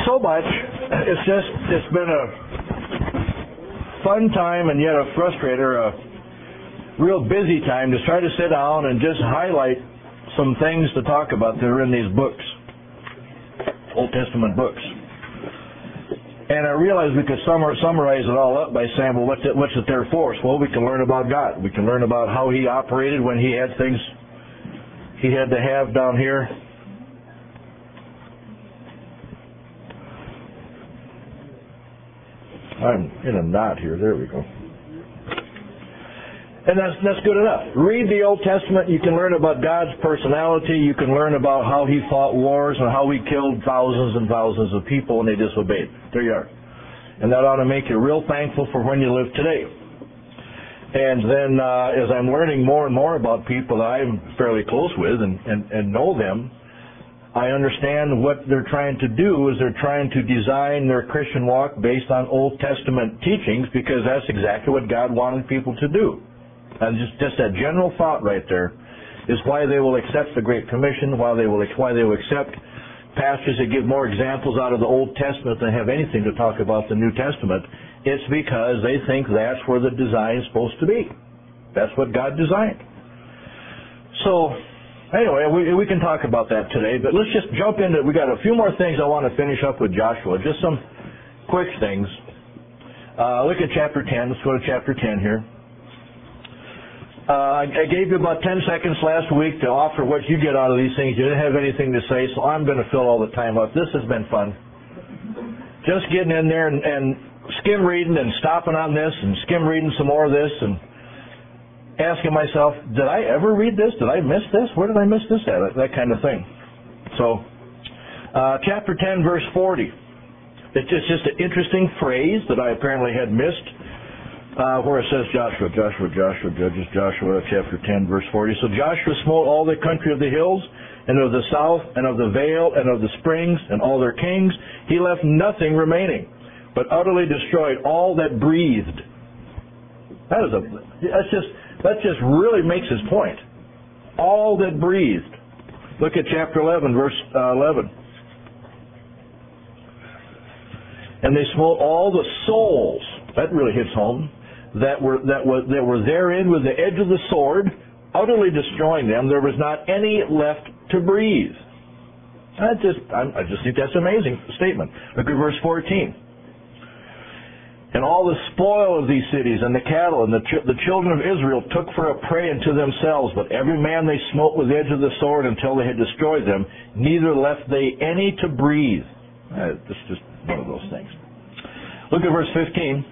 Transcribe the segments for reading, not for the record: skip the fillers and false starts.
so much. It's been a fun time and yet a frustrator, a real busy time to try to sit down and just highlight some things to talk about that are in these books, Old Testament books. And I realized we could summarize it all up by saying, well, what's it there for us? Well, we can learn about God. We can learn about how He operated when He had things He had to have down here. I'm in a knot here. There we go. And that's good enough. Read the Old Testament. You can learn about God's personality. You can learn about how He fought wars and how He killed thousands and thousands of people when they disobeyed. There you are. And that ought to make you real thankful for when you live today. And then as I'm learning more and more about people that I'm fairly close with and know them, I understand what they're trying to do is they're trying to design their Christian walk based on Old Testament teachings, because that's exactly what God wanted people to do. And just that general thought right there is why they will accept the Great Commission, why they will accept pastors that give more examples out of the Old Testament than have anything to talk about the New Testament. It's because they think that's where the design is supposed to be. That's what God designed. So, anyway, we can talk about that today, but let's just jump into it. We got a few more things I want to finish up with Joshua, just some quick things. Look at chapter 10. Let's go to chapter 10 here. I gave you about 10 seconds last week to offer what you get out of these things. You didn't have anything to say, so I'm going to fill all the time up. This has been fun. Just getting in there and skim reading and stopping on this and skim reading some more of this and asking myself, did I ever read this? Did I miss this? Where did I miss this at? That kind of thing. So, chapter 10, verse 40. It's just an interesting phrase that I apparently had missed, where it says Joshua, Judges, Joshua, chapter 10, verse 40. So Joshua smote all the country of the hills, and of the south, and of the vale, and of the springs, and all their kings. He left nothing remaining, but utterly destroyed all that breathed. That just really makes his point. All that breathed. Look at chapter 11, verse 11. And they smote all the souls. That really hits home. That were therein with the edge of the sword, utterly destroying them. There was not any left to breathe. I just think that's an amazing statement. Look at verse 14. And all the spoil of these cities and the cattle and the children of Israel took for a prey unto themselves, but every man they smote with the edge of the sword until they had destroyed them, neither left they any to breathe. It's just one of those things. Look at verse 15.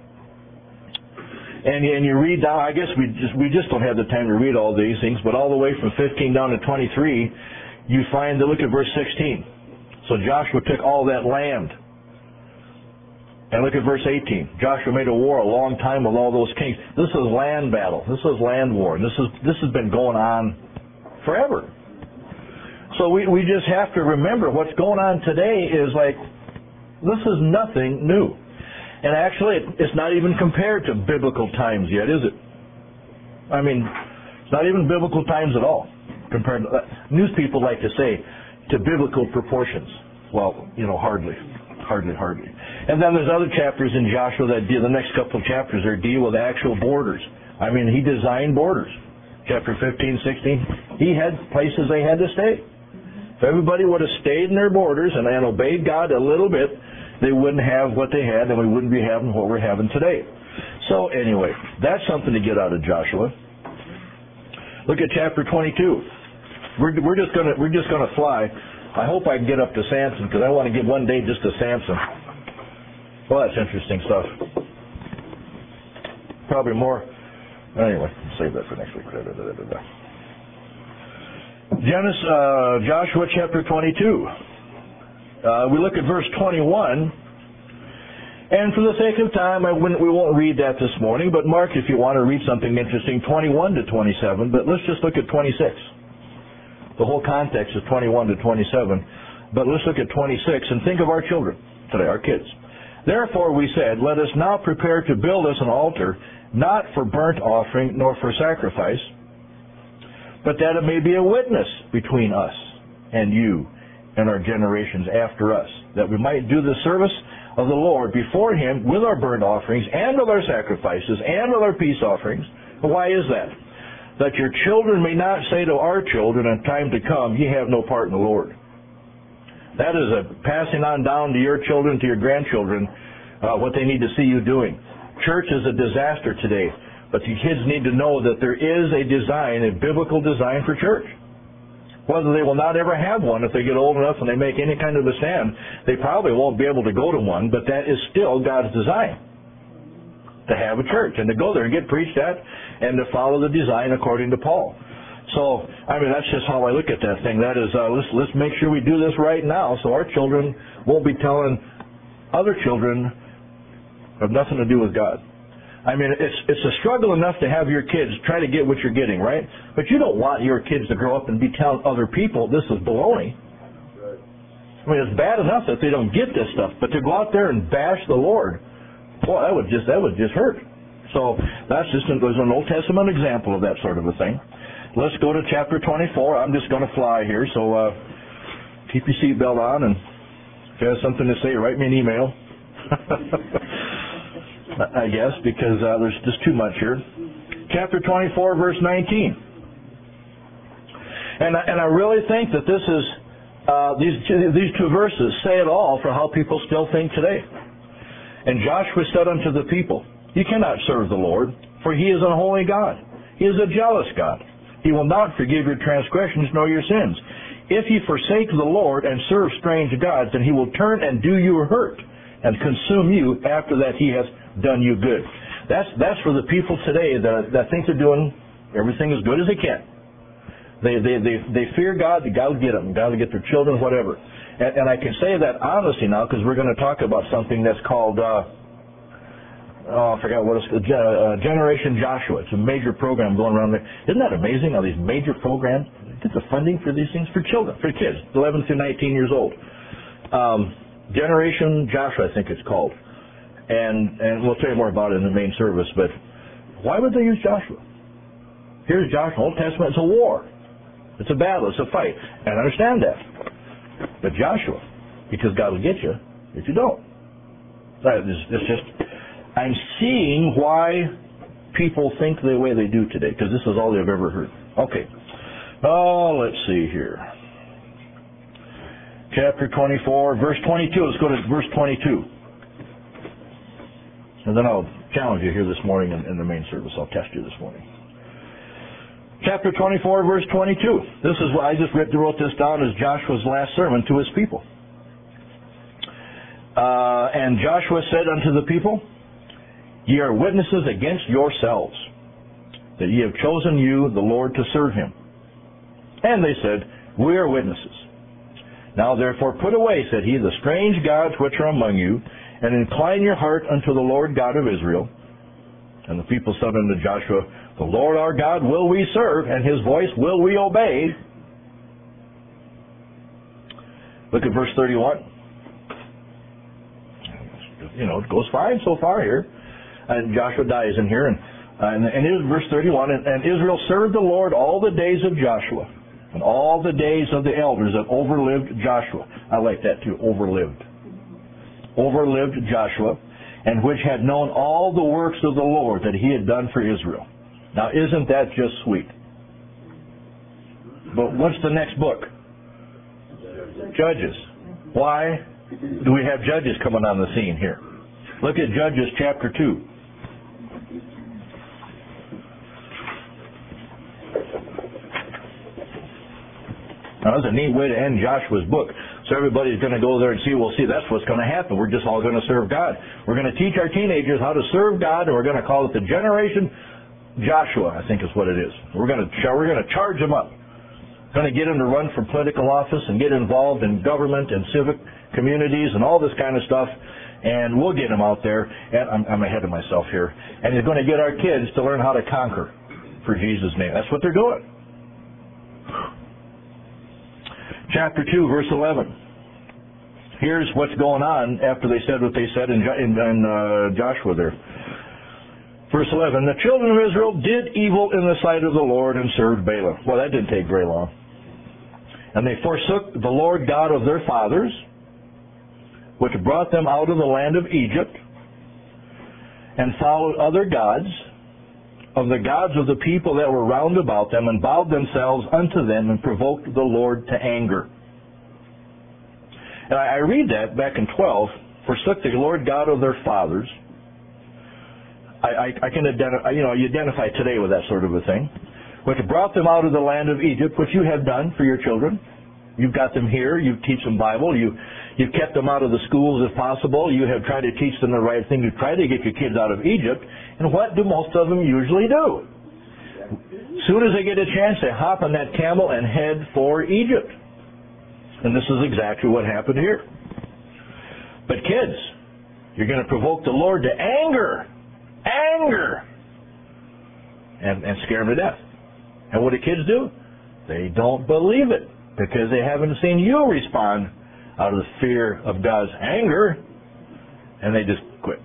And you read down, I guess we just don't have the time to read all these things, but all the way from 15 down to 23, you find look at verse 16. So Joshua took all that land. And look at verse 18. Joshua made a war a long time with all those kings. This is land battle. This is land war. This has been going on forever. So we just have to remember what's going on today is like, this is nothing new. And actually, it's not even compared to biblical times yet, is it? I mean, it's not even biblical times at all. Compared to news people like to say to biblical proportions. Well, hardly. And then there's other chapters in Joshua that deal, the next couple of chapters there deal with actual borders. I mean, he designed borders. Chapter 15, 16, he had places they had to stay. If everybody would have stayed in their borders and obeyed God a little bit, they wouldn't have what they had, and we wouldn't be having what we're having today. So anyway, that's something to get out of Joshua. Look at chapter 22. We're just gonna fly. I hope I can get up to Samson, because I want to give one day just to Samson. Well, that's interesting stuff. Probably more. Anyway, save that for next week. Joshua chapter 22. We look at verse 21, and for the sake of time, we won't read that this morning, but mark if you want to read something interesting, 21 to 27, but let's just look at 26. The whole context is 21 to 27, but let's look at 26 and think of our children today, our kids. Therefore we said, let us now prepare to build us an altar, not for burnt offering nor for sacrifice, but that it may be a witness between us and you, and our generations after us, that we might do the service of the Lord before Him with our burnt offerings and with our sacrifices and with our peace offerings. Why is that? That your children may not say to our children in time to come, ye have no part in the Lord. That is a passing on down to your children, to your grandchildren, what they need to see you doing. Church is a disaster today, but the kids need to know that there is a design, a biblical design for church. Whether they will not ever have one if they get old enough and they make any kind of a stand, they probably won't be able to go to one, but that is still God's design, to have a church and to go there and get preached at and to follow the design according to Paul. So, that's just how I look at that thing. That is, let's make sure we do this right now so our children won't be telling other children have nothing to do with God. It's a struggle enough to have your kids try to get what you're getting, right? But you don't want your kids to grow up and be telling other people this is baloney. It's bad enough that they don't get this stuff, but to go out there and bash the Lord, boy, that would just hurt. So there's an Old Testament example of that sort of a thing. Let's go to chapter 24. I'm just going to fly here, so keep your seatbelt on, and if you have something to say, write me an email. I guess, because there's just too much here. Chapter 24, verse 19. And I really think that this is these two verses say it all for how people still think today. And Joshua said unto the people, ye cannot serve the Lord, for He is an holy God. He is a jealous God. He will not forgive your transgressions nor your sins. If ye forsake the Lord and serve strange gods, then He will turn and do you hurt and consume you after that He has done you good. That's for the people today that think they're doing everything as good as they can. They fear God. God will get them. God will get their children, whatever. And I can say that honestly now because we're going to talk about something that's called I forgot what it's called, Generation Joshua. It's a major program going around there. Isn't that amazing how these major programs get the funding for these things for children, for kids, 11 to 19 years old. Generation Joshua, I think it's called. And we'll tell you more about it in the main service, but why would they use Joshua? Here's Joshua, Old Testament, it's a war. It's a battle, it's a fight. And I understand that. But Joshua, because God will get you if you don't. It's just, I'm seeing why people think the way they do today, because this is all they've ever heard. Okay. Oh, let's see here. Chapter 24, verse 22. Let's go to verse 22. And then I'll challenge you here this morning in the main service. I'll test you this morning. Chapter 24, verse 22. This is what I just wrote this down as Joshua's last sermon to his people. And Joshua said unto the people, ye are witnesses against yourselves, that ye have chosen you, the Lord, to serve Him. And they said, we are witnesses. Now therefore put away, said he, the strange gods which are among you, and incline your heart unto the Lord God of Israel. And the people said unto Joshua, the Lord our God will we serve, and His voice will we obey. Look at verse 31. It goes fine so far here. And Joshua dies in here. And it is verse 31. And Israel served the Lord all the days of Joshua, and all the days of the elders that overlived Joshua. I like that too, overlived. Overlived Joshua, and which had known all the works of the Lord that He had done for Israel. Now, isn't that just sweet? But what's the next book? Judges. Why do we have Judges coming on the scene here? Look at Judges chapter 2. Now, that's a neat way to end Joshua's book. So everybody's going to go there and see, that's what's going to happen. We're just all going to serve God. We're going to teach our teenagers how to serve God, and we're going to call it the Generation Joshua, I think is what it is. We're going to charge them up. Going to get them to run for political office and get involved in government and civic communities and all this kind of stuff. And we'll get them out there. And I'm ahead of myself here. And he's going to get our kids to learn how to conquer for Jesus' name. That's what they're doing. Chapter 2, verse 11. Here's what's going on after they said what they said in Joshua there. Verse 11, the children of Israel did evil in the sight of the Lord and served Baalim. Well, that didn't take very long. And they forsook the Lord God of their fathers, which brought them out of the land of Egypt, and followed other gods, of the gods of the people that were round about them, and bowed themselves unto them, and provoked the Lord to anger. And I read that back in 12, forsook the Lord God of their fathers. I can identify, you identify today with that sort of a thing, which brought them out of the land of Egypt, which you have done for your children. You've got them here. You teach them Bible. You've kept them out of the schools if possible. You have tried to teach them the right thing. You try to get your kids out of Egypt. And what do most of them usually do? As soon as they get a chance, they hop on that camel and head for Egypt. And this is exactly what happened here. But kids, you're going to provoke the Lord to anger. Anger! And scare them to death. And what do kids do? They don't believe it, because they haven't seen you respond out of the fear of God's anger, and they just quit.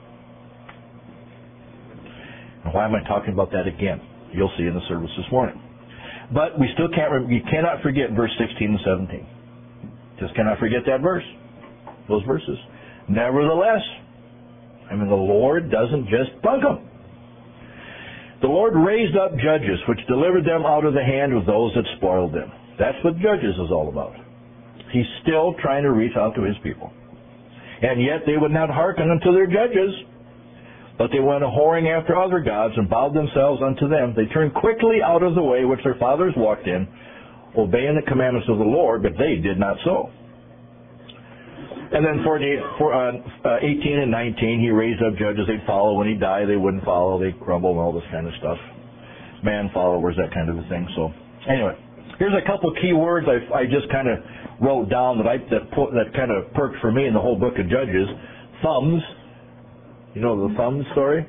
And why am I talking about that again? You'll see in the service this morning. But we still you cannot forget verse 16 and 17. Just cannot forget that verse, those verses. Nevertheless, the Lord doesn't just bug them. The Lord raised up judges, which delivered them out of the hand of those that spoiled them. That's what Judges is all about. He's still trying to reach out to his people. And yet they would not hearken unto their judges, but they went a-whoring after other gods and bowed themselves unto them. They turned quickly out of the way which their fathers walked in, obeying the commandments of the Lord, but they did not so. And then 18 and 19, he raised up judges. They'd follow. When he died, they wouldn't follow. They'd grumble and all this kind of stuff. Man followers, that kind of a thing. So anyway, here's a couple key words I just kind of wrote down that kind of perked for me in the whole book of Judges. Thumbs. You know the thumbs story?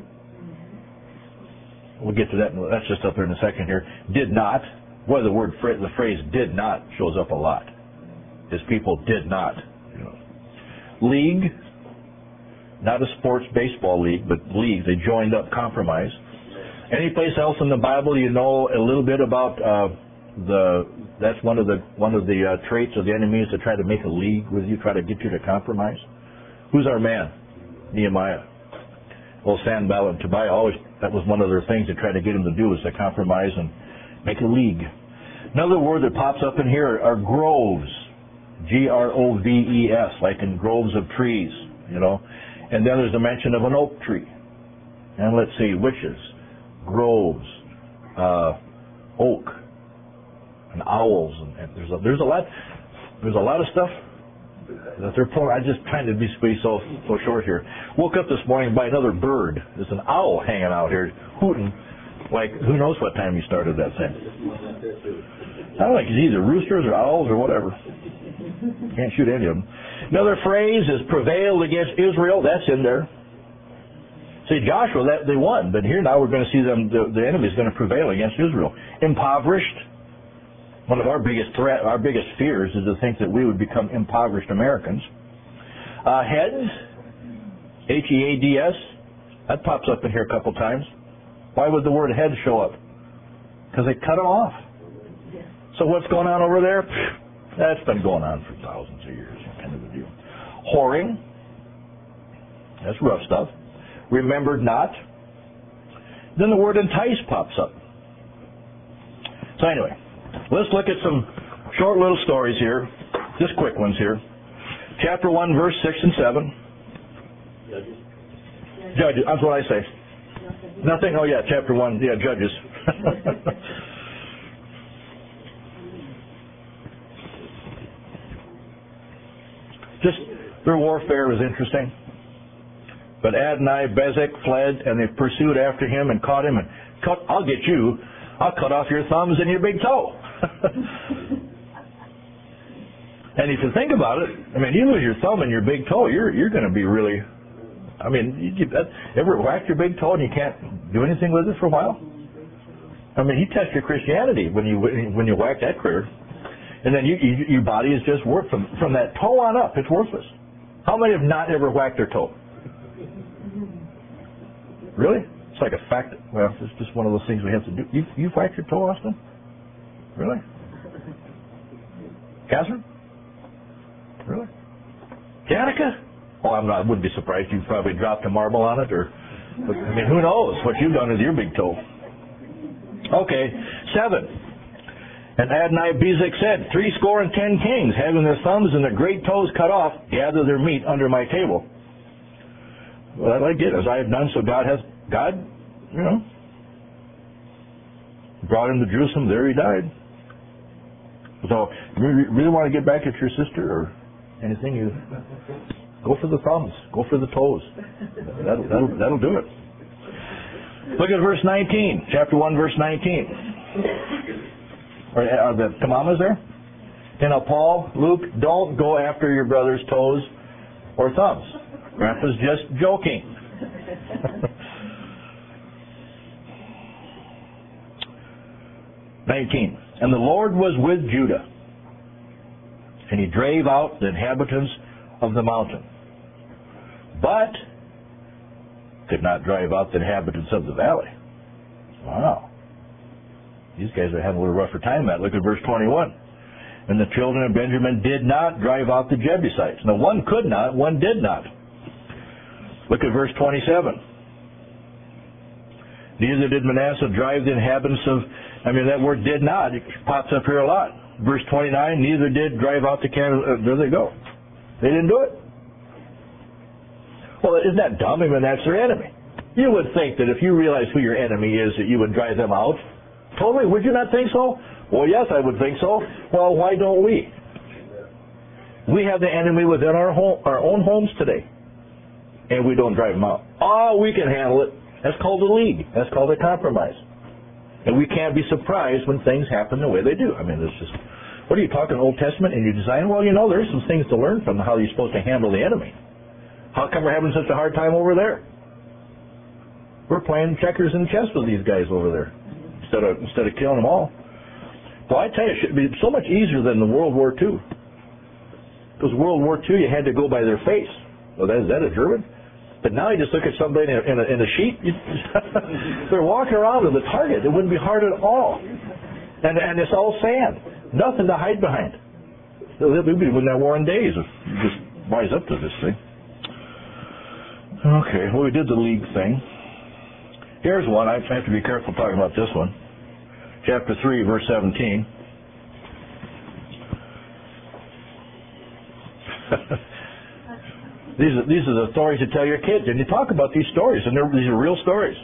We'll get to that. That's just up there in a second here. Did not. Boy, the phrase did not shows up a lot. His people did not. League, not a sports baseball league, but league. They joined up, compromise. Any place else in the Bible you know a little bit about that's one of the traits of the enemy is to try to make a league with you, try to get you to compromise. Who's our man? Nehemiah. Well, Sanballat and Tobiah that was one of their things they tried to get him to do, is to compromise and make a league. Another word that pops up in here are groves. Groves, like in groves of trees, And then there's a mention of an oak tree. And let's see, witches, groves, oak, and owls, and there's a lot of stuff that they're pulling. I'm just trying to be so short here. Woke up this morning by another bird. There's an owl hanging out here, hooting, like who knows what time he started that thing. Sounds like it's either roosters or owls or whatever. Can't shoot any of them. Another phrase is prevailed against Israel. That's in there. See, Joshua, they won, but here now we're going to see them. The enemy is going to prevail against Israel. Impoverished. One of our biggest fears is to think that we would become impoverished Americans. Heads, Heads, that pops up in here a couple times. Why would the word head show up? Because they cut them off. So what's going on over there? That's been going on for thousands of years, kind of a deal. Whoring. That's rough stuff. Remembered not. Then the word entice pops up. So anyway, let's look at some short little stories here. Just quick ones here. Chapter 1, verse 6 and 7. Judges. That's what I say. Nothing? Oh yeah, chapter 1. Yeah, Judges. Just their warfare was interesting. But Adonai Bezek fled, and they pursued after him and caught him. And I'll get you. I'll cut off your thumbs and your big toe. And if you think about it, you lose your thumb and your big toe, you're going to be really. Ever whacked your big toe and you can't do anything with it for a while? You test your Christianity when you whack that critter. And then your body is just worth from that toe on up. It's worthless. How many have not ever whacked their toe? Really? It's like a fact. Well, it's just one of those things we have to do. You've whacked your toe, Austin? Really? Catherine? Really? Danica? Oh, I wouldn't be surprised. You probably dropped a marble on it, or I mean, who knows what you've done with your big toe? Okay, 7. And Adonai-Bezek said, 70 kings, having their thumbs and their great toes cut off, gather their meat under my table. Well, I did as I have done, so God, brought him to Jerusalem. There he died. So, you really want to get back at your sister or anything? You go for the thumbs, go for the toes. That'll do it. Look at verse 19, chapter 1, verse 19. Are the commandments there? You know, Paul, Luke, don't go after your brother's toes or thumbs. Grandpa's just joking. 19. And the Lord was with Judah, and he drave out the inhabitants of the mountain, but could not drive out the inhabitants of the valley. Wow. These guys are having a little rougher time at it. Look at verse 21. And the children of Benjamin did not drive out the Jebusites. Now, one could not, one did not. Look at verse 27. Neither did Manasseh drive the inhabitants of, that word did not, it pops up here a lot. Verse 29, neither did drive out the there they go. They didn't do it. Well, isn't that dumb? That's their enemy. You would think that if you realize who your enemy is, that you would drive them out. Totally, would you not think so? Well, yes, I would think so. Well, why don't we? We have the enemy within our own homes today, and we don't drive them out. Oh, we can handle it. That's called a league. That's called a compromise. And we can't be surprised when things happen the way they do. It's just, what are you talking, Old Testament, and you design? Well, there's some things to learn from how you're supposed to handle the enemy. How come we're having such a hard time over there? We're playing checkers and chess with these guys over there instead of killing them all. Well, I tell you, it should be so much easier than the World War II. Because World War II, you had to go by their face. Well, is that a German? But now you just look at somebody in a sheet. They're walking around with a target. It wouldn't be hard at all. And it's all sand. Nothing to hide behind. They'll be in that war in days if you just wise up to this thing. Okay, well, we did the league thing. Here's one. I have to be careful talking about this one. Chapter 3, verse 17. These are the stories you tell your kids, and you talk about these stories, and these are real stories.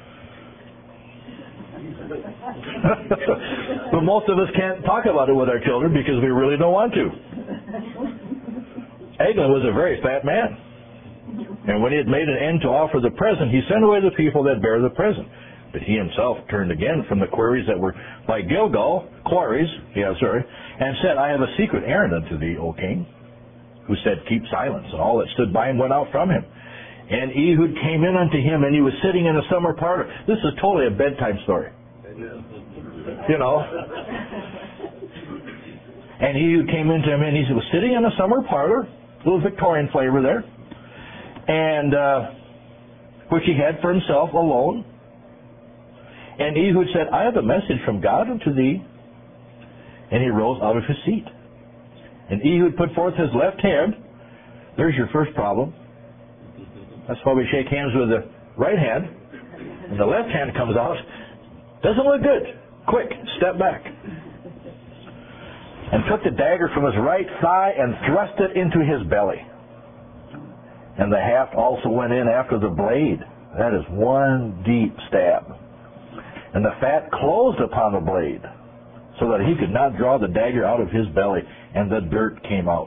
But most of us can't talk about it with our children because we really don't want to. Eglon was a very fat man. And when he had made an end to offer the present, he sent away the people that bare the present. But he himself turned again from the quarries that were by Gilgal, and said, I have a secret errand unto thee, O king, who said, keep silence. And all that stood by him went out from him. And Ehud came in unto him, and he was sitting in a summer parlor. This is totally a bedtime story. And Ehud came into him, and he was sitting in a summer parlor, a little Victorian flavor there, and which he had for himself alone. And Ehud said, I have a message from God unto thee. And he rose out of his seat. And Ehud put forth his left hand. There's your first problem. That's why we shake hands with the right hand. And the left hand comes out. Doesn't look good. Quick, step back. And took the dagger from his right thigh and thrust it into his belly. And the haft also went in after the blade. That is one deep stab. And the fat closed upon the blade, so that he could not draw the dagger out of his belly, and the dirt came out.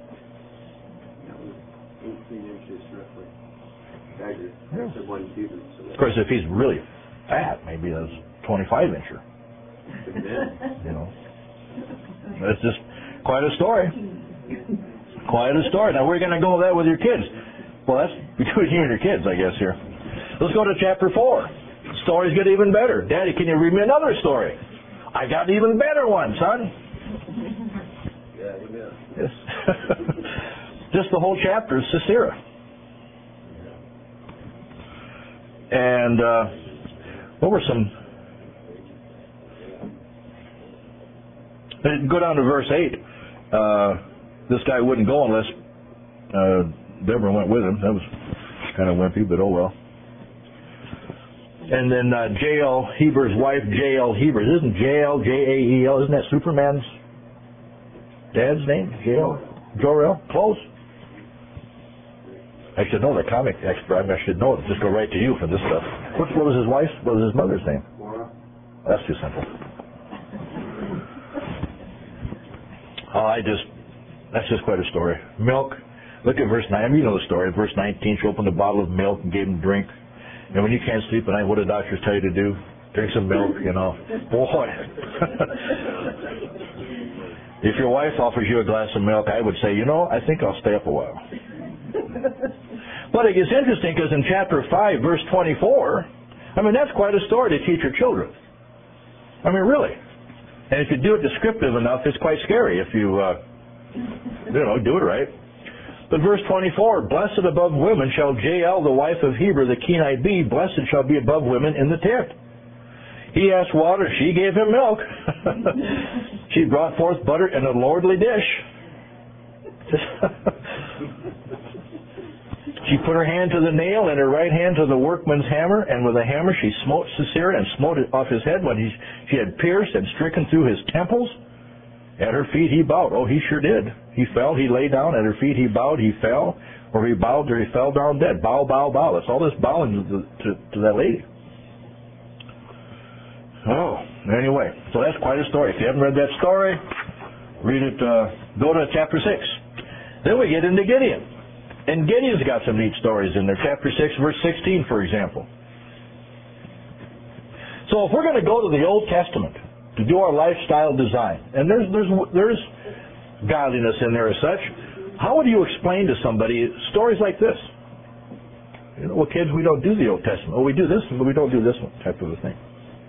18 inches roughly. Dagger. Yeah. 1 cubit. Of course, if he's really fat, maybe that's 25-incher. It's just quite a story. Quite a story. Now, we're going to go with that with your kids. Well, that's between you and your kids, I guess, here. Let's go to chapter 4. Stories get even better. Daddy, can you read me another story? I got an even better one, son. Yeah, amen. Yes. Just the whole chapter is Sisera. And what were some... Go down to verse 8. this guy wouldn't go unless Deborah went with him. That was kind of wimpy, but oh well. And then Jael Heber's wife, Jael Heber. Isn't Jael, Jael, isn't that Superman's dad's name? Jael? Jor-El? Close? I should know the comic expert. I should know it. Just go right to you for this stuff. What was his wife's, what was his mother's name? That's too simple. That's just quite a story. Milk. Look at verse 9. You know the story. Verse 19, she opened a bottle of milk and gave him drink. And when you can't sleep at night, what do doctors tell you to do? Drink some milk, you know. Boy. If your wife offers you a glass of milk, I would say, I think I'll stay up a while. But it gets interesting because in chapter 5, verse 24, that's quite a story to teach your children. Really. And if you do it descriptive enough, it's quite scary if you, do it right. But verse 24, blessed above women shall Jael, the wife of Heber the Kenite be. Blessed shall be above women in the tent. He asked water, she gave him milk. She brought forth butter in a lordly dish. She put her hand to the nail and her right hand to the workman's hammer, and with a hammer she smote Sisera and smote it off his head when she had pierced and stricken through his temples. At her feet he bowed. Oh, he sure did. He fell, he lay down. At her feet he bowed, he fell. Or he bowed or he fell down dead. Bow, bow, bow. That's all this bowing to that lady. Oh, anyway. So that's quite a story. If you haven't read that story, read it. Go to chapter 6. Then we get into Gideon. And Gideon's got some neat stories in there. Chapter 6, verse 16, for example. So if we're going to go to the Old Testament to do our lifestyle design, and there's godliness in there as such, how would you explain to somebody stories like this? Well, kids, we don't do the Old Testament. Oh, we do this, but we don't do this one, type of a thing.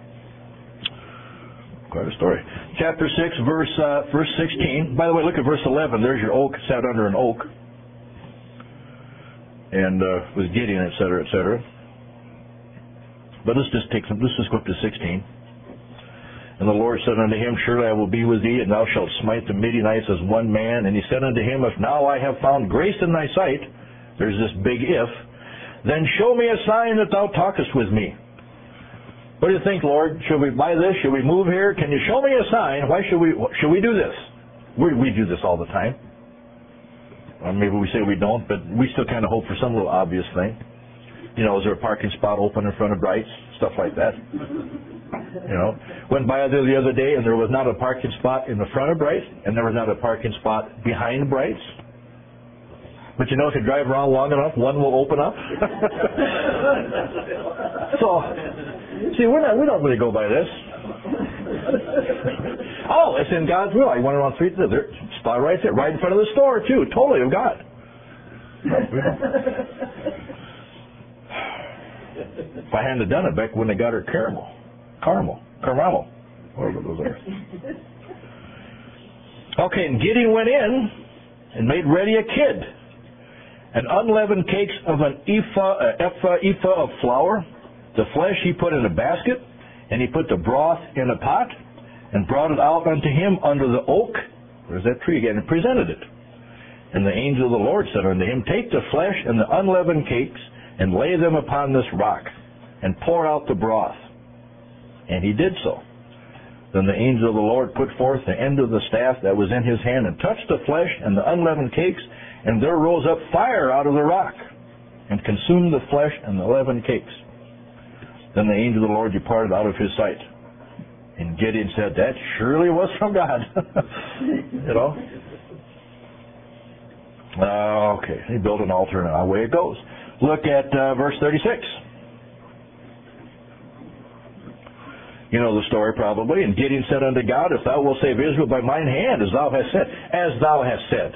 Quite a story. Chapter 6, verse 16. By the way, look at verse 11. There's your oak, sat under an oak. And with Gideon, etc., etc. But let's just go up to 16. And the Lord said unto him, surely I will be with thee, and thou shalt smite the Midianites as one man. And he said unto him, if now I have found grace in thy sight, there's this big if, then show me a sign that thou talkest with me. What do you think, Lord? Should we buy this? Should we move here? Can you show me a sign? Why should we do this? We do this all the time. Or maybe we say we don't, but we still kind of hope for some little obvious thing. Is there a parking spot open in front of Brights? Stuff like that. Went by there the other day and there was not a parking spot in the front of Brights and there was not a parking spot behind Brights. But if you drive around long enough, one will open up. So, see, we don't really go by this. Oh, it's in God's will. I went around 3 there, spot right there, right in front of the store too. Totally of God. No, we don't. If I hadn't done it, Beck wouldn't have got her caramel, whatever those are. Okay, and Gideon went in and made ready a kid, and unleavened cakes of an ephah of flour. The flesh he put in a basket, and he put the broth in a pot, and brought it out unto him under the oak. There's that tree again, and presented it. And the angel of the Lord said unto him, take the flesh and the unleavened cakes, and lay them upon this rock, and pour out the broth. And he did so. Then the angel of the Lord put forth the end of the staff that was in his hand, and touched the flesh and the unleavened cakes, and there rose up fire out of the rock, and consumed the flesh and the leavened cakes. Then the angel of the Lord departed out of his sight. And Gideon said, that surely was from God. Okay, he built an altar, and away it goes. Look at verse 36. You know the story probably. And Gideon said unto God, if thou wilt save Israel by mine hand, as thou hast said. As thou hast said.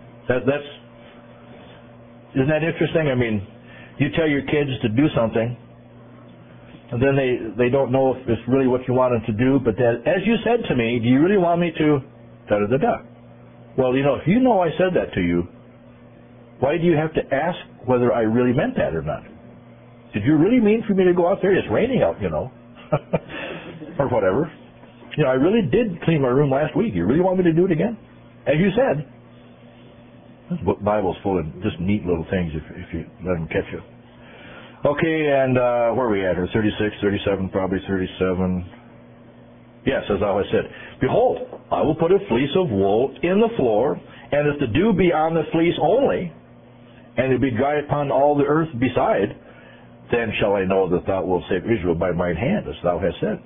Isn't that interesting? You tell your kids to do something, and then they don't know if it's really what you want them to do, but then, as you said to me, do you really want me to da-da-da-da? Well, if you know I said that to you, why do you have to ask whether I really meant that or not? Did you really mean for me to go out there? It's raining out, or whatever. I really did clean my room last week. You really want me to do it again? as you said. This Bible's full of just neat little things if you let them catch you. Okay, and where are we at here? 36, 37, probably 37. Yes, as I said, behold, I will put a fleece of wool in the floor, and if the dew be on the fleece only, and it be dry upon all the earth beside, then shall I know that thou wilt save Israel by mine hand, as thou hast said.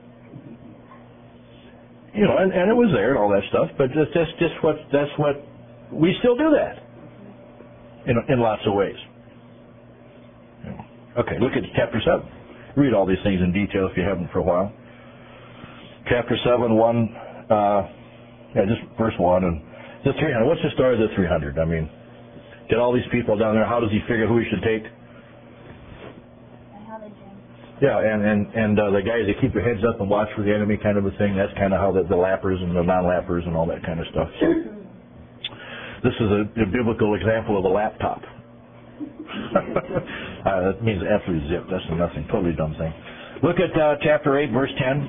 You know, and it was there and all that stuff, but that's what we still do that in lots of ways. Okay, look at chapter 7. Read all these things in detail if you haven't for a while. Chapter 7, 1, just verse 1, and the 300. What's the story of the 300? I mean, get all these people down there. How does he figure who he should take? Yeah, and the guys that keep their heads up and watch for the enemy kind of a thing. That's kind of how the lappers and the non-lappers and all that kind of stuff. So this is a biblical example of a laptop. That means absolutely zip. That's nothing. Totally dumb thing. Look at chapter 8, verse 10.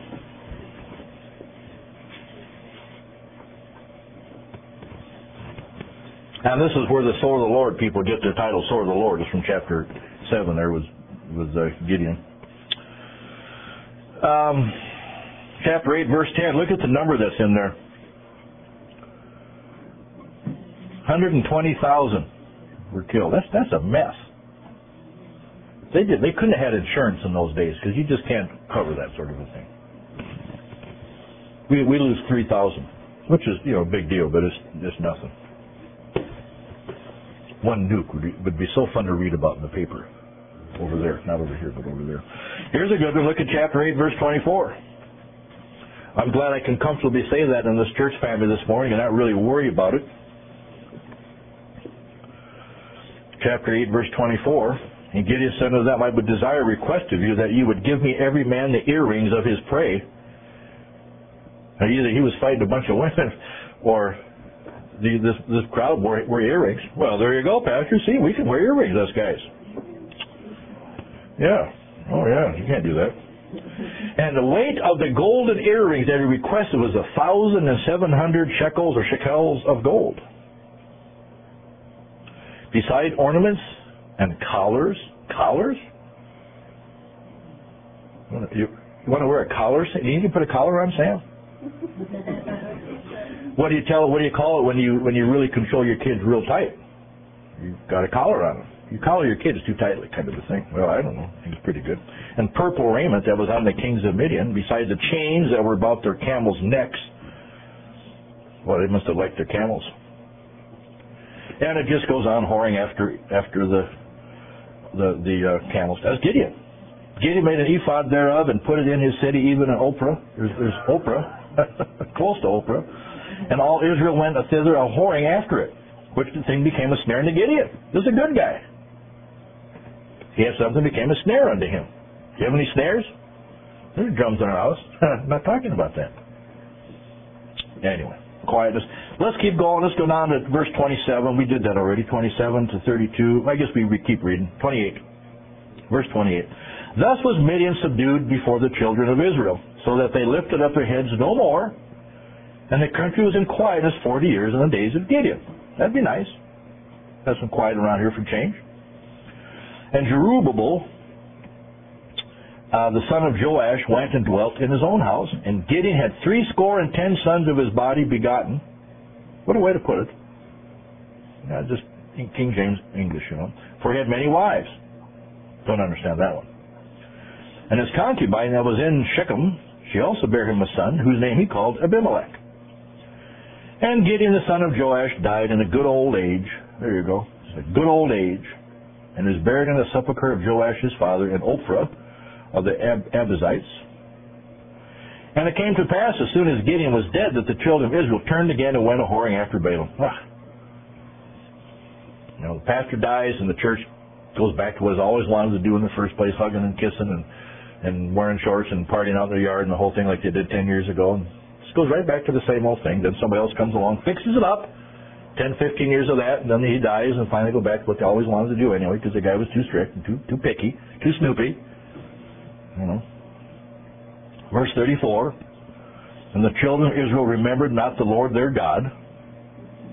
And this is where the sword of the Lord people get their title, Sword of the Lord. It's from chapter 7 there with Gideon. Chapter 8, verse 10. Look at the number that's in there. 120,000 were killed. That's a mess. They couldn't have had insurance in those days because you just can't cover that sort of a thing. We lose 3,000, which is a big deal, but it's nothing. One nuke would be so fun to read about in the paper. Over there, not over here, but over there. Here's a good one. Look at chapter 8, verse 24. I'm glad I can comfortably say that in this church family this morning and not really worry about it. Chapter 8, verse 24. And Gideon said unto them, I would desire a request of you that you would give me every man the earrings of his prey. Now, either he was fighting a bunch of women or this crowd wore earrings. Well, there you go, Pastor. See, we can wear earrings, us guys. Yeah. Oh, yeah. You can't do that. And the weight of the golden earrings that he requested was 1,700 shekels or shekels of gold. Beside ornaments and collars. Collars? You want to wear a collar? You need to put a collar on, Sam? What do you call it when you really control your kids real tight? You've got a collar on them. You collar your kids too tightly, kind of a thing. Well, I don't know. I think it's pretty good. And purple raiment that was on the kings of Midian, besides the chains that were about their camels' necks. Well, they must have liked their camels. And it just goes on whoring after the camels. That's Gideon. Gideon made an ephod thereof and put it in his city, even in Ophrah. There's Ophrah, close to Ophrah. And all Israel went thither a whoring after it, which the thing became a snare unto Gideon. This is a good guy. He had something became a snare unto him. Do you have any snares? There's drums in our house. I'm not talking about that. Anyway, quietness. Let's keep going. Let's go down to verse 27. We did that already. 27 to 32. I guess we keep reading. 28. Verse 28. Thus was Midian subdued before the children of Israel, so that they lifted up their heads no more, and the country was in quietness 40 years in the days of Gideon. That'd be nice. Have some quiet around here for change. And Jerubbaal, the son of Joash, went and dwelt in his own house, and Gideon had 70 sons of his body begotten. What a way to put it. Just King James English, For he had many wives. Don't understand that one. And his concubine that was in Shechem, she also bare him a son, whose name he called Abimelech. And Gideon the son of Joash died in a good old age. There you go. It's a good old age. And is buried in the sepulchre of Joash his father in Ophrah of the Abizites. And it came to pass as soon as Gideon was dead that the children of Israel turned again and went a whoring after Balaam. The pastor dies and the church goes back to what it's always wanted to do in the first place, hugging and kissing and wearing shorts and partying out in their yard and the whole thing like they did 10 years ago. And this goes right back to the same old thing. Then somebody else comes along, fixes it up. 10, 15 years of that, and then he dies, and finally go back to what they always wanted to do anyway, because the guy was too strict and too picky, too snoopy. Verse 34, and the children of Israel remembered not the Lord their God.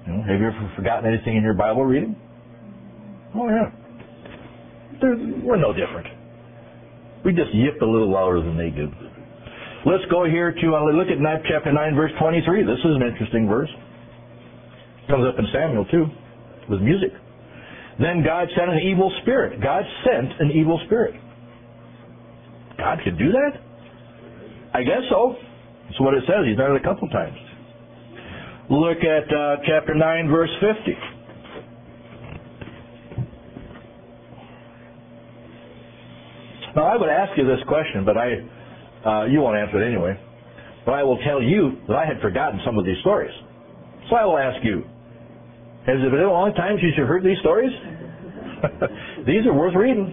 Have you ever forgotten anything in your Bible reading? Oh, yeah. We're no different. We just yip a little louder than they do. Let's go here to, look at chapter 9, verse 23. This is an interesting verse. Comes up in Samuel, too, with music. Then God sent an evil spirit. God sent an evil spirit. God could do that? I guess so. That's what it says. He's done it a couple times. Look at chapter 9, verse 50. Now, I would ask you this question, but you won't answer it anyway. But I will tell you that I had forgotten some of these stories. So I will ask you, has it been a long time since you've heard these stories? These are worth reading.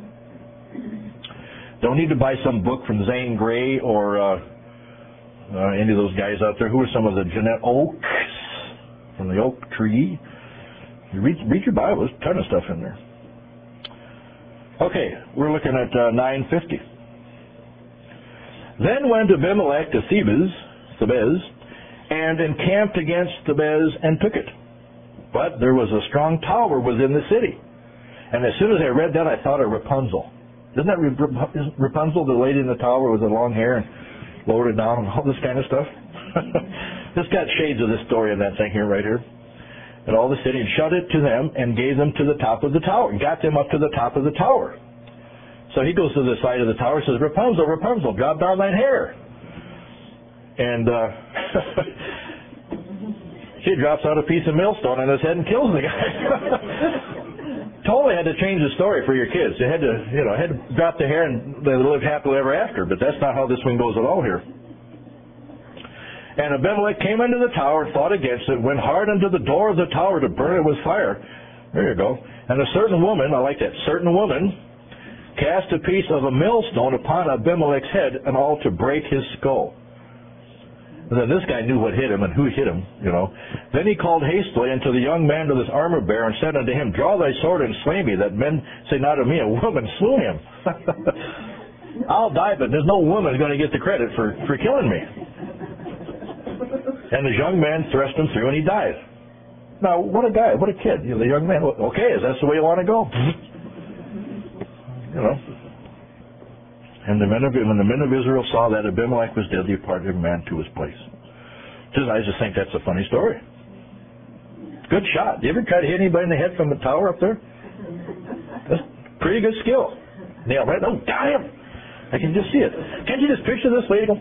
Don't need to buy some book from Zane Grey or any of those guys out there. Who are some of the Jeanette Oaks from the oak tree? You read your Bible. There's a ton of stuff in there. Okay, we're looking at 950. Then went Abimelech to Thebez, and encamped against Thebez and took it. But there was a strong tower within the city. And as soon as I read that, I thought of Rapunzel. Isn't that Rapunzel, the lady in the tower with the long hair and lowered it down and all this kind of stuff? This got shades of this story in that thing here, right here. And all the city, and shut it to them and gave them to the top of the tower, and got them up to the top of the tower. So he goes to the side of the tower and says, Rapunzel, Rapunzel, drop down thine hair. And she drops out a piece of millstone on his head and kills the guy. Totally had to change the story for your kids. They had to, had to drop the hair and they lived happily ever after. But that's not how this one goes at all here. And Abimelech came into the tower and fought against it, went hard unto the door of the tower to burn it with fire. There you go. And a certain woman, I like that, certain woman, cast a piece of a millstone upon Abimelech's head, and all to break his skull. And then this guy knew what hit him and who hit him, Then he called hastily unto the young man with his armor bearer and said unto him, Draw thy sword and slay me, that men say not of me, a woman slew him. I'll die, but there's no woman going to get the credit for killing me. And the young man thrust him through, and he died. Now, what a guy, what a kid. The young man, okay, is that the way you want to go? And when the men of Israel saw that Abimelech was dead, they departed every man to his place. I just think that's a funny story. Good shot. You ever try to hit anybody in the head from the tower up there? That's pretty good skill. Nail right? Oh, damn! I can just see it. Can't you just picture this lady go?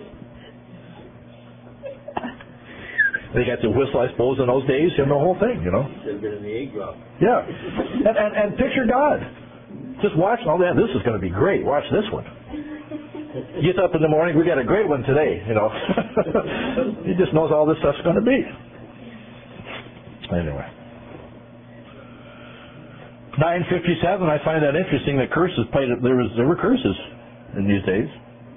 They got the whistle, I suppose, in those days, and the whole thing, Should have been in the egg drop. Yeah. And picture God. Just watch all that. This is going to be great. Watch this one. Gets up in the morning, we got a great one today, He just knows all this stuff's going to be. Anyway. 957, I find that interesting that curses played, there were curses in these days.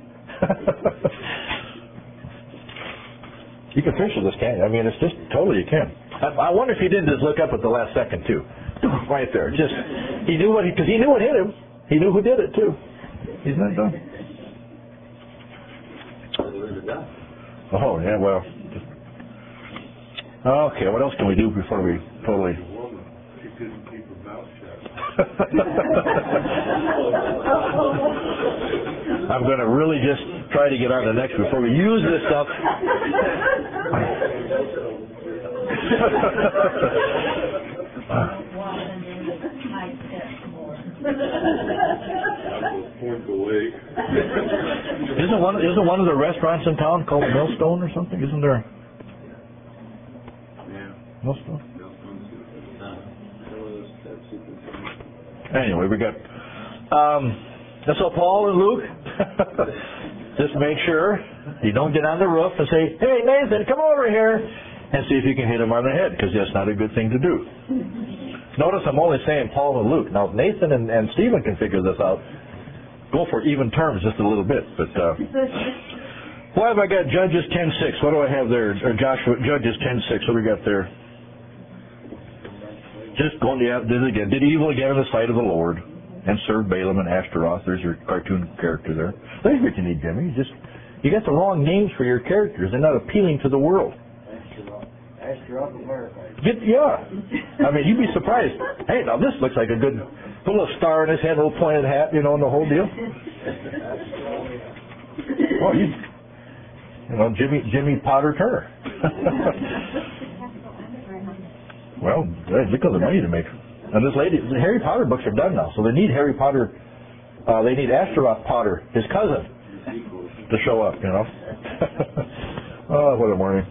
You can picture this, can't you? I mean, it's just totally, you can. I wonder if he didn't just look up at the last second, too. Right there. Just, he knew because he knew what hit him. He knew who did it, too. He's not done. Oh, yeah, well. Okay, what else can we do before we totally... She couldn't keep her mouth shut. I'm going to really just try to get on the next before we use this stuff. Isn't one of the restaurants in town called Millstone or something? Isn't there? Yeah. Millstone? Anyway, we got so Paul and Luke. Just make sure you don't get on the roof and say, "Hey, Nathan, come over here," and see if you can hit him on the head, because that's not a good thing to do. Notice I'm only saying Paul and Luke. Now, if Nathan and Stephen can figure this out, go for even terms just a little bit. But why have I got Judges 10:6? What do I have there? Or Judges 10:6. What do we got there? Just going to did it again. Did evil again in the sight of the Lord, and served Balaam and Ashtaroth. There's your cartoon character there. That's what you need, Jimmy. You got the wrong names for your characters. They're not appealing to the world. picture of America. Yeah. I mean, you'd be surprised. Hey, now this looks like a good, put a little star in his head, a little pointed hat, and the whole deal. Well, Jimmy Potter Turner. Well, look at the money to make. And this lady, the Harry Potter books are done now, so they need Harry Potter. They need Astaroth Potter, his cousin, to show up. Oh, what a morning.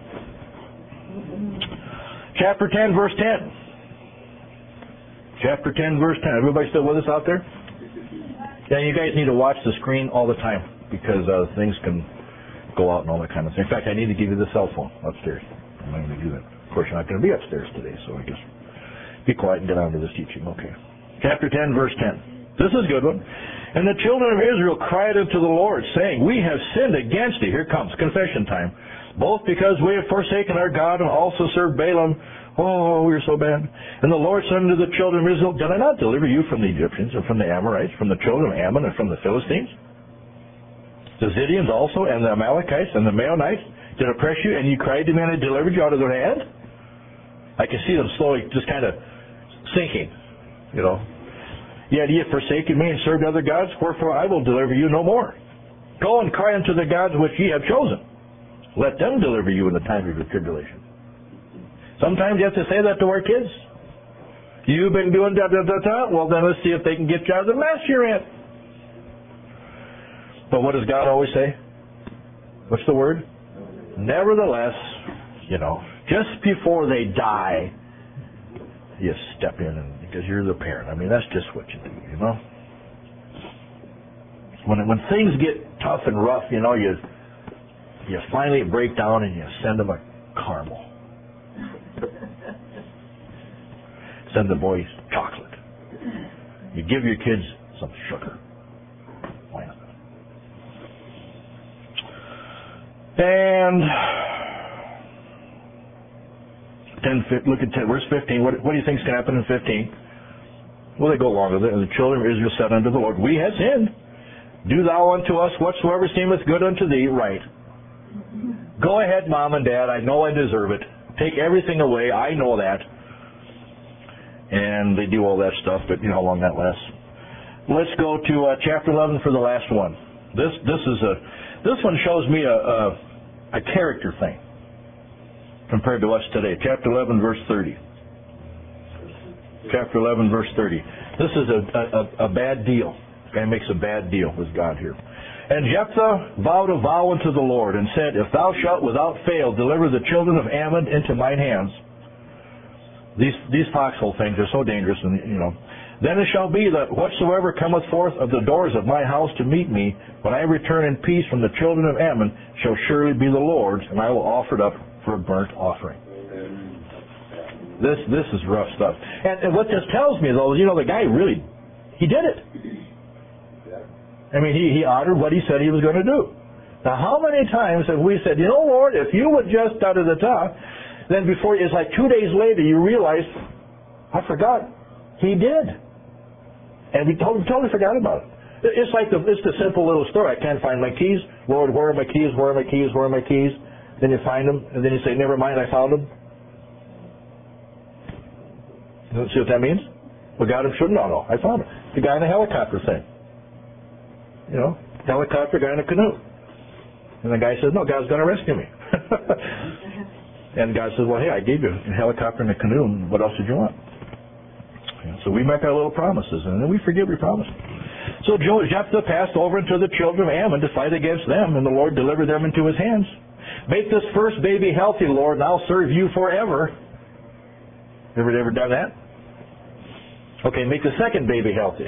Chapter 10, verse 10. Chapter 10, verse 10. Everybody still with us out there? Yeah, you guys need to watch the screen all the time because things can go out and all that kind of thing. In fact, I need to give you the cell phone upstairs. I'm not going to do that. Of course, you're not going to be upstairs today, so I guess be quiet and get on to this teaching. Okay. Chapter 10, verse 10. This is a good one. And the children of Israel cried unto the Lord, saying, We have sinned against thee. Here comes confession time. Both because we have forsaken our God and also served Balaam. Oh, we are so bad. And the Lord said unto the children of Israel, Did I not deliver you from the Egyptians and from the Amorites, from the children of Ammon and from the Philistines? The Zidonians also and the Amalekites and the Maonites did oppress you, and you cried to me, and I delivered you out of their hand? I can see them slowly just kind of sinking, Yet ye have forsaken me and served other gods, wherefore I will deliver you no more. Go and cry unto the gods which ye have chosen. Let them deliver you in the time of your tribulation. Sometimes you have to say that to our kids. You've been doing da-da-da-da. Well, then let's see if they can get you out of the mess you're in. But what does God always say? What's the word? Nevertheless, just before they die, you step in because you're the parent. I mean, that's just what you do, When things get tough and rough, you finally break down and you send them a caramel. Send the boys chocolate. You give your kids some sugar. Why not? And look at verse 15. What do you think is going to happen in 15? Well, they go along with it. And the children of Israel said unto the Lord, We have sinned. Do thou unto us whatsoever seemeth good unto thee. Right. Go ahead, Mom and Dad. I know I deserve it. Take everything away. I know that. And they do all that stuff, but how long that lasts. Let's go to chapter 11 for the last one. This one shows me a character thing compared to us today. Chapter 11, verse 30. Chapter 11, verse 30. This is a bad deal. This guy makes a bad deal with God here. And Jephthah vowed a vow unto the Lord, and said, If thou shalt without fail deliver the children of Ammon into mine hands. These foxhole things are so dangerous, and Then it shall be that whatsoever cometh forth of the doors of my house to meet me, when I return in peace from the children of Ammon, shall surely be the Lord's, and I will offer it up for a burnt offering. This is rough stuff. And what this tells me, though, is, the guy really, he did it. I mean, he honored what he said he was going to do. Now, how many times have we said, Lord, if you would just da-da-da-da, then before, it's like 2 days later, you realize, I forgot. He did. And we totally forgot about it. It's like it's the simple little story. I can't find my keys. Lord, where are my keys? Where are my keys? Where are my keys? Then you find them, and then you say, never mind, I found them. You see what that means? Well, God, I'm sure. No, I found him. The guy in the helicopter thing. Helicopter guy in a canoe. And the guy says, no, God's going to rescue me. And God says, well, hey, I gave you a helicopter and a canoe, and what else did you want? And so we make our little promises, and then we forget we promised. So Jephthah passed over into the children of Ammon to fight against them, and the Lord delivered them into his hands. Make this first baby healthy, Lord, and I'll serve you forever. Ever done that? Okay, make the second baby healthy.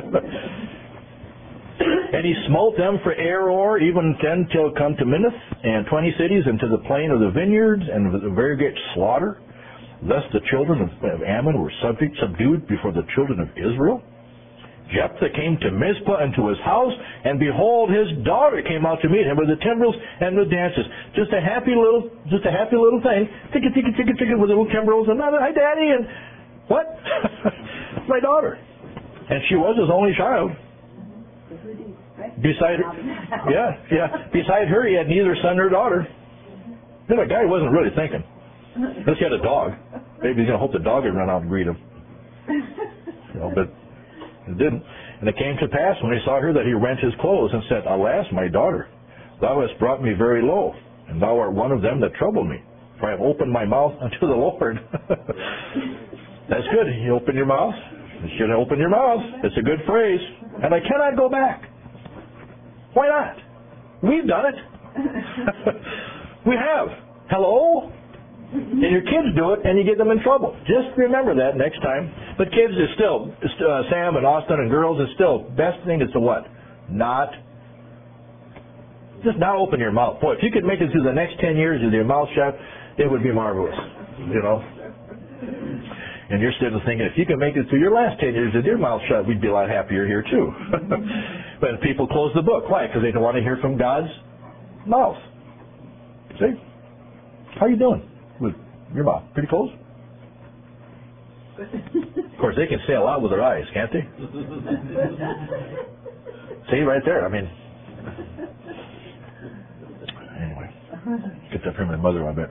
And he smote them for Aroer, even 10 till come to Minnith, and 20 cities, and to the plain of the vineyards, and with a very great slaughter. Thus the children of Ammon were subdued before the children of Israel. Jephthah came to Mizpah and to his house, and behold, his daughter came out to meet him with the timbrels and the dances. Just a happy little thing. Ticka, ticka, ticka, ticka, with the little timbrels, and hi, Daddy, and what? My daughter. And she was his only child. Beside her, beside her, he had neither son nor daughter. The guy wasn't really thinking. Unless he had a dog. Maybe he's going to hope the dog would run out and greet him. But it didn't. And it came to pass when he saw her that he rent his clothes and said, Alas, my daughter, thou hast brought me very low, and thou art one of them that trouble me. For I have opened my mouth unto the Lord. That's good. You open your mouth. You should open your mouth. It's a good phrase. And I cannot go back. Why not? We've done it. We have. Hello? And your kids do it, and you get them in trouble. Just remember that next time. But kids, is still, Sam and Austin and girls, is still, best thing is to what? Just not open your mouth. Boy, if you could make it through the next 10 years with your mouth shut, it would be marvelous. And you're sitting thinking, if you can make it through your last 10 years with your mouth shut, we'd be a lot happier here too. But people close the book. Why? Because they don't want to hear from God's mouth. See? How you doing with your mouth? Pretty close? Of course, they can say a lot with their eyes, can't they? See, right there. I mean, anyway, get that from my mother, I bet.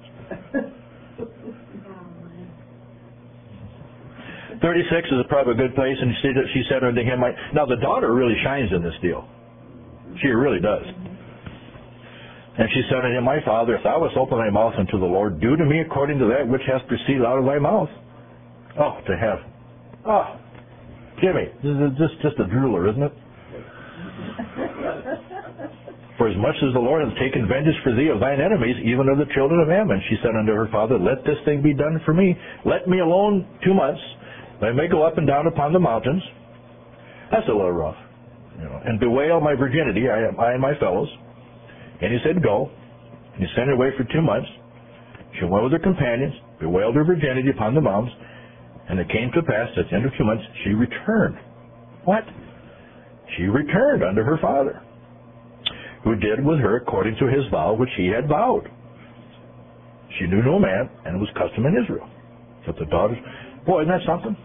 36 is probably a good place, and she said unto him, now the daughter really shines in this deal. She really does. And she said unto him, My father, if thou wast open thy mouth unto the Lord, do to me according to that which hath proceeded out of thy mouth. Oh, to heaven. Oh, Jimmy, this is just a drooler, isn't it? For as much as the Lord hath taken vengeance for thee of thine enemies, even of the children of Ammon, she said unto her father, Let this thing be done for me. Let me alone 2 months, that I may go up and down upon the mountains. That's a little rough. And bewail my virginity, I and my fellows. And he said, Go. And he sent her away for 2 months. She went with her companions, bewailed her virginity upon the mountains, and it came to pass at the end of 2 months, she returned. What? She returned unto her father, who did with her according to his vow which he had vowed. She knew no man, and it was custom in Israel. But the daughters, boy, isn't that something?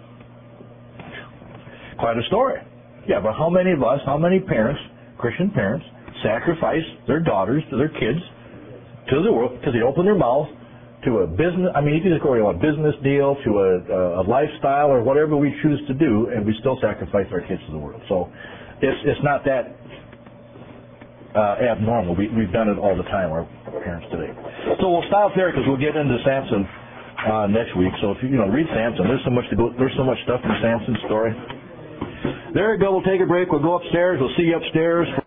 Quite a story. Yeah, but how many of us, how many parents, Christian parents, sacrifice their daughters to their kids, to the world, because they open their mouth to a business, you can just go a business deal, to a lifestyle, or whatever we choose to do, and we still sacrifice our kids to the world. So it's not that abnormal. We've done it all the time, our parents today. So we'll stop there because we'll get into Samson next week. So if you read Samson, there's so much to go. There's so much stuff in Samson's story. There we go. We'll take a break. We'll go upstairs. We'll see you upstairs.